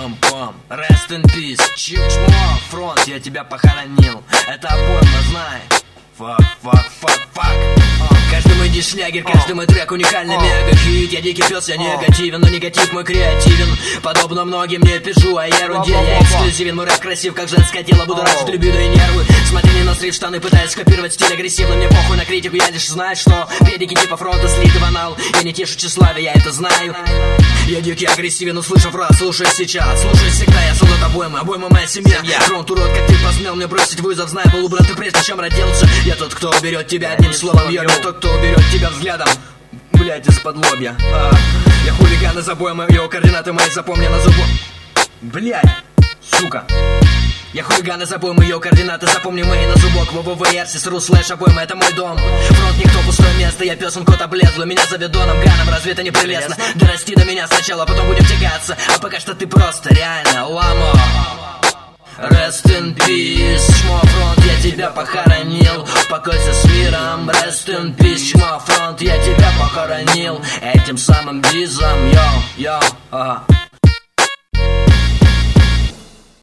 Пам-пам, rest in peace. Чмо, фронт, я тебя похоронил. Это обойма, знай. Фак. Каждый мой дишнягер, каждый мой трек уникальный мега-хит. Я дикий пес, я негативен, но негатив мой креативен. Подобно многим не пишу о ерунде. Я эксклюзивен, мой рэп красив, как женское тело. Будоражит либидо и нервы. Смотри не насрив штаны, пытаясь скопировать стиль агрессивно. Мне похуй на критику, я лишь знаю, что педики типа фронта слиты в анал. Я не тешу тщеславие, я это знаю. Я дикий агрессивен, услышав раз, слушай сейчас. Слушай всегда, я солдат обойма моя семья. Фронт урод, как ты посмел мне бросить вызов. Знай, был убран ты прежде, чем родился. Я тот, кто уберет тебя одним словом, я тот, кто уберет тебя взглядом, блять, из-под лобья. Я хулиган из обоймы, его координаты мои запомни на зубу. Блять, сука. Я хулиган из обоймы, ее координаты запомни мои на зубок. ВВВР, слэш обойма, это мой дом. Фронт никто, пустое место, я пес, он кот облезлый. Меня зовет Доном Ганом, разве это не прелестно? Дорасти до меня сначала, потом будем тягаться. А пока что ты просто реально ламо. Rest in peace, чмо, фронт, я тебя похоронил. Покойся с миром, rest in peace, чмо, фронт, я тебя похоронил. Этим самым дизом, йо, ага.